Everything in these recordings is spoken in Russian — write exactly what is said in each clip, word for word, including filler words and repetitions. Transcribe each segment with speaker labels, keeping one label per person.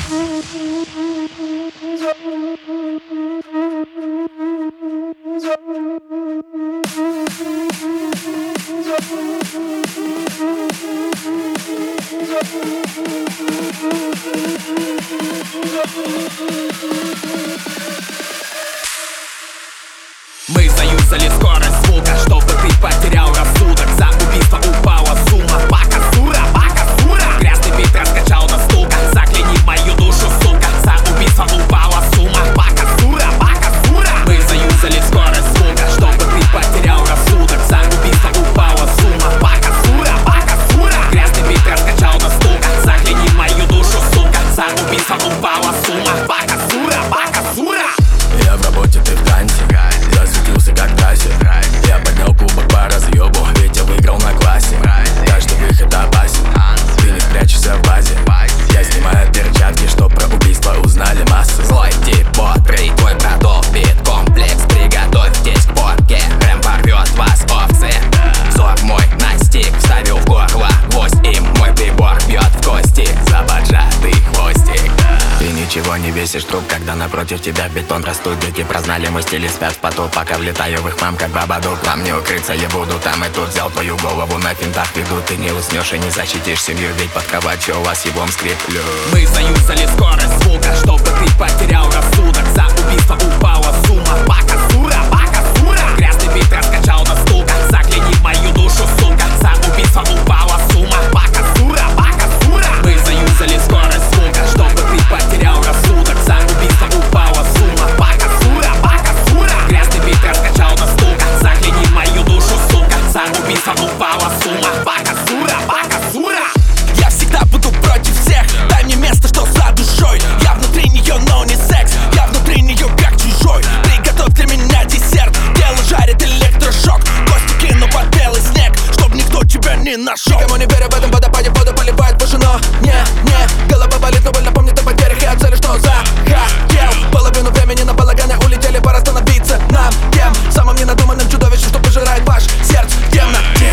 Speaker 1: Мы заюзали скорость звука, чтобы ты потерял рассудок. За убийство упала сумма. Бака сура, бака сура. Грязный бит раскачал до стука. Загляни в мою душу, сука. За убийство упала сумма. Бака сура, бака сура. Мы заюзали скорость звука, чтобы ты потерял рассудок. За убийство упала сумма. Бака сура, бака сура. Грязный бит раскачал до стука. Загляни в мою душу, сука. За убийство упала сумма. Бака сура, бака сура.
Speaker 2: Я в работе, ты в танце. Засветился как Касси. Я поднял кубок по разъебу, ведь я выиграл на классе. Каждый выход опасен, ты не спрячешься в базе. Я снимаю перчатки, чтоб про убийство узнали массы.
Speaker 3: Злой тип, бодрый, твой продолбит комплекс. Приготовьтесь к порке, рэм порвет вас, овцы. Взор мой настиг, вставил в горло гвоздь им. Мой прибор бьет в кости за поджатый хвостик.
Speaker 2: Ты ничего не весишь, труп, когда напротив тебя бетон растут. Дети прознали мой стиль и спят в поту, пока влетаю в их мам, как бабадук. Вам не укрыться, я буду там и тут. Взял твою голову на финтах, веду. Ты не уснешь и не защитишь семью, ведь под кроватью у вас ебом скреплю.
Speaker 1: Мы заюзали скорость звука, чтобы ты потерял рассудок. За убийство упала сумма. Бака сура, бака сура. Грязный бит раскачал до стука. Загляни в мою душу, сука. За убийство упала сумма. Бака сура, бака сура. Мы заюзали скорость звука, чтобы ты потерял рассудок. За убийство упала сумма. Бака сура, бака сура. Грязный бит раскачал до стука. Загляни в мою душу, сука. За убийство упала сумма. Бака сура, бака сура.
Speaker 4: Я всегда буду против всех. Дай мне место, что за душой. Я внутри нее, но не секс. Я внутри нее, как чужой. Приготовь для меня десерт. Тело жарит электрошок. Кости кину под белый снег, чтоб никто тебя не нашел. Никому не верю в этом водопаде, воду поливает башино. Не, не, голова болит, но больно помнит о потерях и о цели, что захотел. Половину времени на балагане улетели, пора становиться нам тем самым ненадуманным чудовищем, что пожирает ваш сердце в темноте.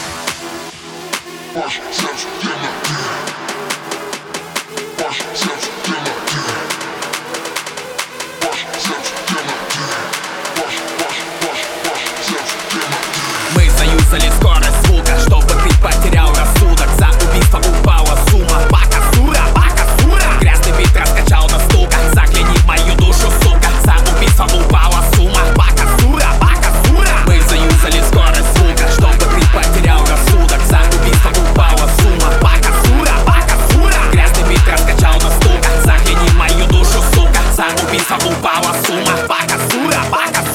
Speaker 5: Ваш сердце в темноте. Ваш сердце в темноте. Ваш сердце в темноте. Ваш, ваш, ваш, ваш сердце в темноте.
Speaker 1: Мы заюзали скорость звука, чтобы ты потерял рассудок. За убийство упала сумма. Бака сура, бака сура. Грязный бит раскачал до стука. Загляни в мою душу, сука. За убийство упала сумма. Бака сура, бака сура. Мы заюзали скорость звука, чтобы ты потерял рассудок. За убийство упала сумма. Бака сура, бака сура. Грязный бит раскачал до стука. Загляни в мою душу, сука. За убийство упала сумма. Бака сура, бака сура.